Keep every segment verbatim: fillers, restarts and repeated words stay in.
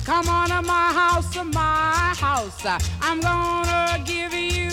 Come on to my house, to my house. I'm gonna give you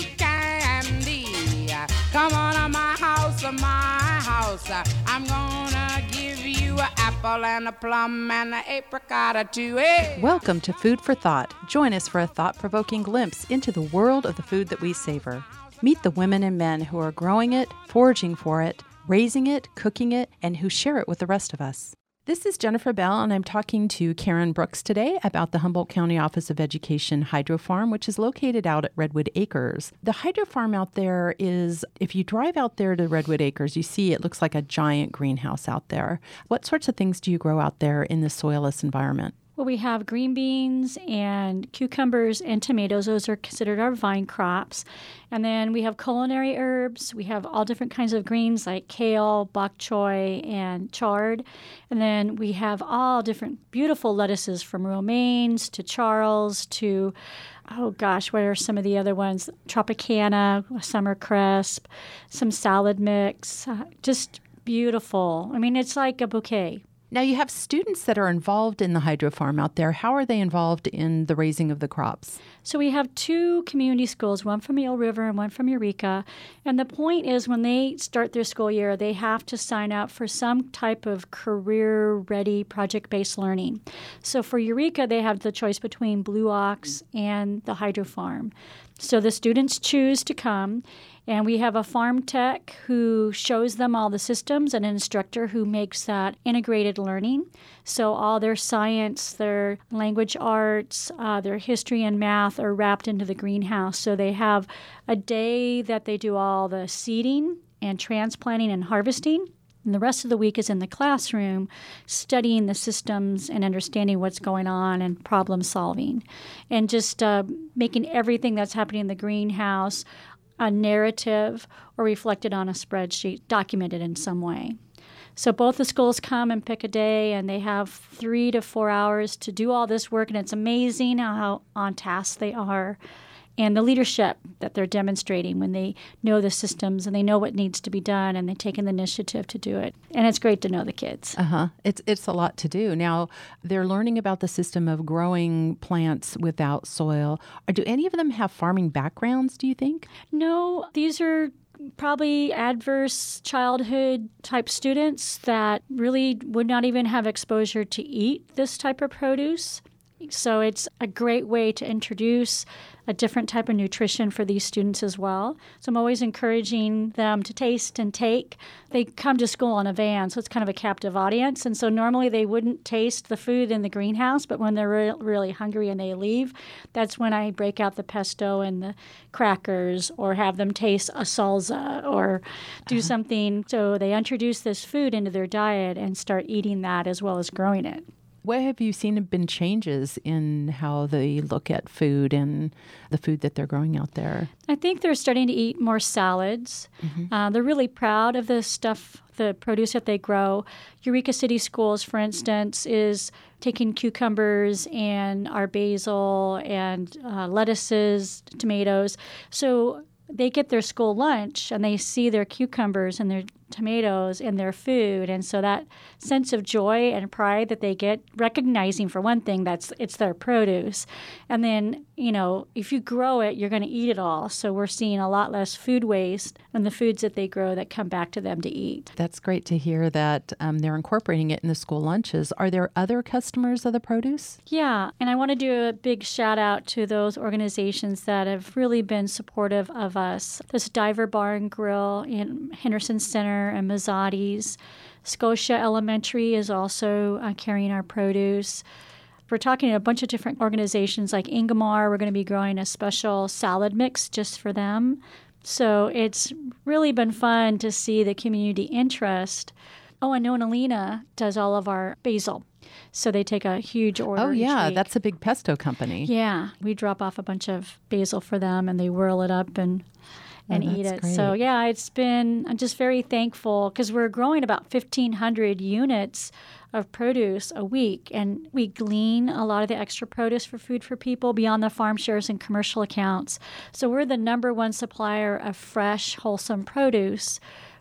candy. Come on to my house, to my house. I'm gonna give you an apple and a plum and an apricot or two. Hey. Welcome to Food for Thought. Join us for a thought-provoking glimpse into the world of the food that we savor. Meet the women and men who are growing it, foraging for it, raising it, cooking it, and who share it with the rest of us. This is Jennifer Bell, and I'm talking to Karen Brooks today about the Humboldt County Office of Education Hydro Farm, which is located out at Redwood Acres. The hydro farm out there is, if you drive out there to Redwood Acres, you see it looks like a giant greenhouse out there. What sorts of things do you grow out there in this soilless environment? Well, we have green beans and cucumbers and tomatoes. Those are considered our vine crops. And then we have culinary herbs. We have all different kinds of greens like kale, bok choy, and chard. And then we have all different beautiful lettuces from romaines to Charles to, oh gosh, what are some of the other ones? Tropicana, summer crisp, some salad mix. Uh, just beautiful. I mean, it's like a bouquet. Now, you have students that are involved in the hydro farm out there. How are they involved in the raising of the crops? So we have two community schools, one from Eel River and one from Eureka. And the point is when they start their school year, they have to sign up for some type of career-ready project-based learning. So for Eureka, they have the choice between Blue Ox and the hydro farm. So the students choose to come, and we have a farm tech who shows them all the systems and an instructor who makes that integrated learning. So all their science, their language arts, uh, their history and math are wrapped into the greenhouse. So they have a day that they do all the seeding and transplanting and harvesting. And the rest of the week is in the classroom studying the systems and understanding what's going on and problem solving. And just uh, making everything that's happening in the greenhouse a narrative or reflected on a spreadsheet, documented in some way. So both the schools come and pick a day, and they have three to four hours to do all this work, and it's amazing how on task they are. And the leadership that they're demonstrating when they know the systems and they know what needs to be done and they take an initiative to do it. And it's great to know the kids. Uh-huh. It's it's a lot to do. Now, they're learning about the system of growing plants without soil. Or do any of them have farming backgrounds, do you think? No, these are probably adverse childhood type students that really would not even have exposure to eat this type of produce. So it's a great way to introduce a different type of nutrition for these students as well. So I'm always encouraging them to taste and take. They come to school in a van, so it's kind of a captive audience. And so normally they wouldn't taste the food in the greenhouse, but when they're re- really hungry and they leave, that's when I break out the pesto and the crackers or have them taste a salsa or do uh-huh. something. So they introduce this food into their diet and start eating that as well as growing it. What have you seen have been changes in how they look at food and the food that they're growing out there? I think they're starting to eat more salads. Mm-hmm. Uh, they're really proud of the stuff, the produce that they grow. Eureka City Schools, for instance, is taking cucumbers and our basil and uh, lettuces, tomatoes. So they get their school lunch and they see their cucumbers and their tomatoes in their food. And so that sense of joy and pride that they get, recognizing for one thing that's it's their produce. And then, you know, if you grow it, you're going to eat it all. So we're seeing a lot less food waste in the foods that they grow that come back to them to eat. That's great to hear that um, they're incorporating it in the school lunches. Are there other customers of the produce? Yeah. And I want to do a big shout out to those organizations that have really been supportive of us. This Diver Bar and Grill in Henderson Center and Mazzotti's. Scotia Elementary is also uh, carrying our produce. We're talking to a bunch of different organizations like Ingomar. We're going to be growing a special salad mix just for them. So it's really been fun to see the community interest. Oh, and Nonalina does all of our basil. So they take a huge order. Oh, yeah. each week. That's a big pesto company. Yeah. We drop off a bunch of basil for them, and they whirl it up and and oh, eat it. Great. So, yeah, it's been, I'm just very thankful because we're growing about fifteen hundred units of produce a week, and we glean a lot of the extra produce for Food for People beyond the farm shares and commercial accounts. So we're the number one supplier of fresh, wholesome produce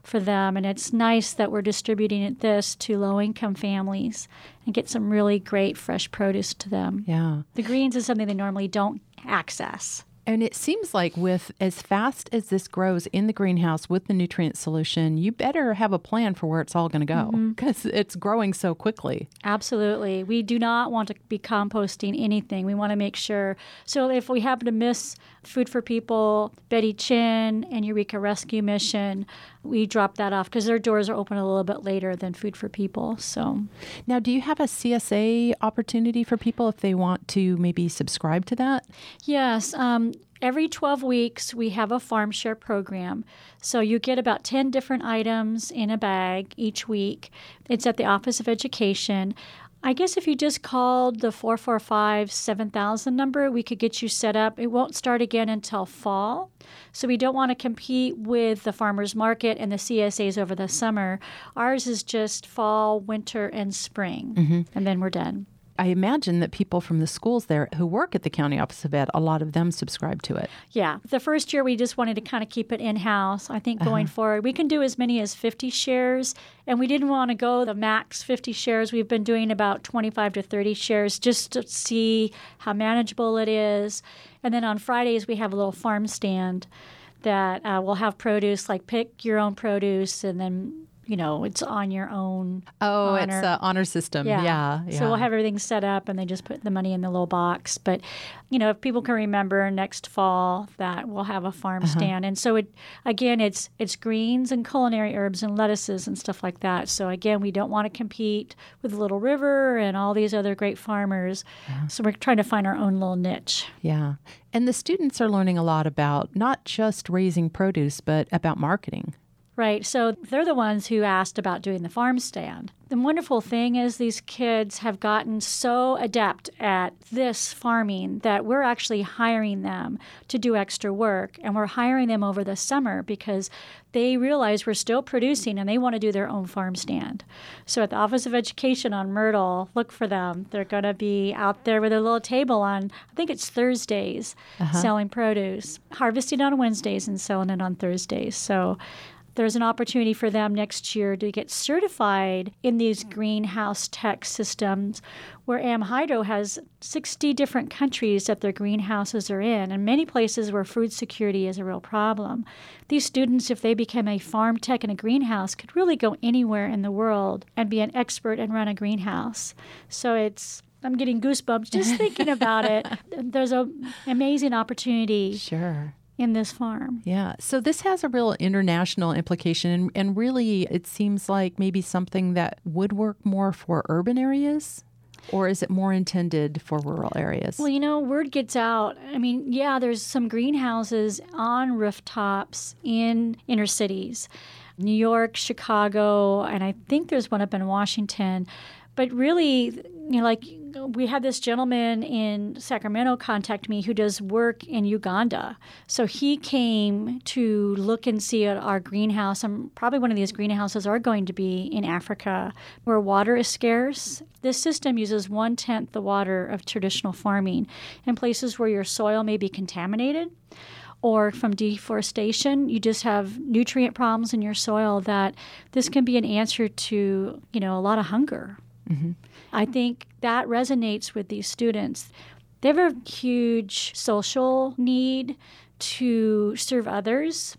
for them. And it's nice that we're distributing it, this to low-income families and get some really great fresh produce to them. Yeah. The greens is something they normally don't access. And it seems like with as fast as this grows in the greenhouse with the nutrient solution, you better have a plan for where it's all going to go because mm-hmm. it's growing so quickly. Absolutely. We do not want to be composting anything. We want to make sure. So if we happen to miss Food for People, Betty Chin, and Eureka Rescue Mission, we drop that off because their doors are open a little bit later than Food for People. So now, do you have a C S A opportunity for people if they want to maybe subscribe to that? Yes. Um, every twelve weeks, we have a farm share program. So you get about ten different items in a bag each week. It's at the Office of Education. I guess if you just called the four four five, seven thousand number, we could get you set up. It won't start again until fall. So we don't want to compete with the farmers market and the C S As over the summer. Ours is just fall, winter, and spring, mm-hmm. and then we're done. I imagine that people from the schools there who work at the County Office of Ed, a lot of them subscribe to it. Yeah. The first year, we just wanted to kind of keep it in-house. I think going uh-huh. forward, we can do as many as fifty shares, and we didn't want to go the max fifty shares. We've been doing about twenty-five to thirty shares just to see how manageable it is. And then on Fridays, we have a little farm stand that uh, will have produce, like pick your own produce, and then you know, it's on your own Oh, honor. It's an honor system. Yeah. Yeah, yeah. So we'll have everything set up, and they just put the money in the little box. But, you know, if people can remember next fall that we'll have a farm uh-huh. stand. And so, it again, it's it's greens and culinary herbs and lettuces and stuff like that. So, again, we don't want to compete with Little River and all these other great farmers. Uh-huh. So we're trying to find our own little niche. Yeah. And the students are learning a lot about not just raising produce, but about marketing. Right. So they're the ones who asked about doing the farm stand. The wonderful thing is these kids have gotten so adept at this farming that we're actually hiring them to do extra work. And we're hiring them over the summer because they realize we're still producing and they want to do their own farm stand. So at the Office of Education on Myrtle, look for them. They're going to be out there with a little table on, I think it's Thursdays, uh-huh. selling produce, harvesting on Wednesdays and selling it on Thursdays. So there's an opportunity for them next year to get certified in these greenhouse tech systems where AmHydro has sixty different countries that their greenhouses are in, and many places where food security is a real problem. These students, if they become a farm tech in a greenhouse, could really go anywhere in the world and be an expert and run a greenhouse. So it's I'm getting goosebumps just thinking about it. There's an amazing opportunity. Sure. In this farm. Yeah. So this has a real international implication, and, and really it seems like maybe something that would work more for urban areas, or is it more intended for rural areas? Well, you know, word gets out. I mean, yeah, there's some greenhouses on rooftops in inner cities, New York, Chicago, and I think there's one up in Washington. But really, you know, like we had this gentleman in Sacramento contact me who does work in Uganda. So he came to look and see at our greenhouse. And probably one of these greenhouses are going to be in Africa where water is scarce. This system uses one-tenth the water of traditional farming in places where your soil may be contaminated or from deforestation. You just have nutrient problems in your soil that this can be an answer to, you know, a lot of hunger. Mm-hmm. I think that resonates with these students. They have a huge social need to serve others,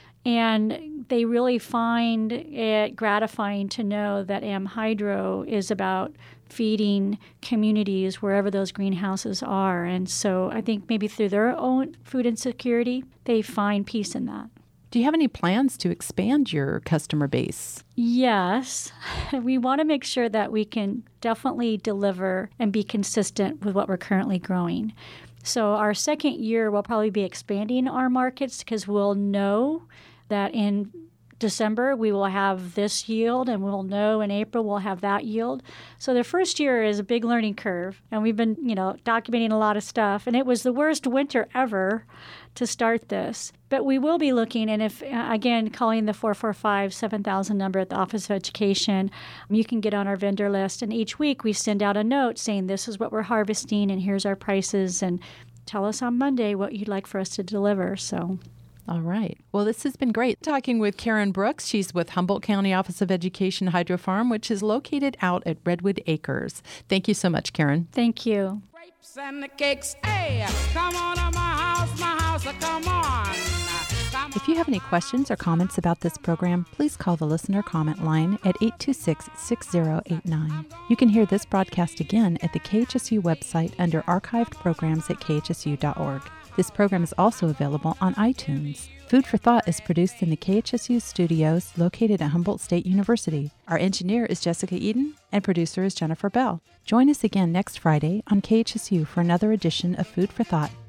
and they really find it gratifying to know that AmHydro is about feeding communities wherever those greenhouses are. And so I think maybe through their own food insecurity, they find peace in that. Do you have any plans to expand your customer base? Yes. We want to make sure that we can definitely deliver and be consistent with what we're currently growing. So our second year, we'll probably be expanding our markets because we'll know that in December we will have this yield, and we'll know in April we'll have that yield. So the first year is a big learning curve, and we've been, you know, documenting a lot of stuff, and it was the worst winter ever to start this. But we will be looking, and if, again, calling the four four five, seven thousand number at the Office of Education, you can get on our vendor list, and each week we send out a note saying this is what we're harvesting, and here's our prices, and tell us on Monday what you'd like for us to deliver. So All right. Well, this has been great talking with Karen Brooks. She's with Humboldt County Office of Education Hydro Farm, which is located out at Redwood Acres. Thank you so much, Karen. Thank you. Grapes and the cakes, hey, come on to my house, my house, come on. Come If you have any questions or comments about this program, please call the listener comment line at eight two six, six zero eight nine. You can hear this broadcast again at the K H S U website under archived programs at k h s u dot org. This program is also available on iTunes. Food for Thought is produced in the K H S U studios located at Humboldt State University. Our engineer is Jessica Eden, and producer is Jennifer Bell. Join us again next Friday on K H S U for another edition of Food for Thought.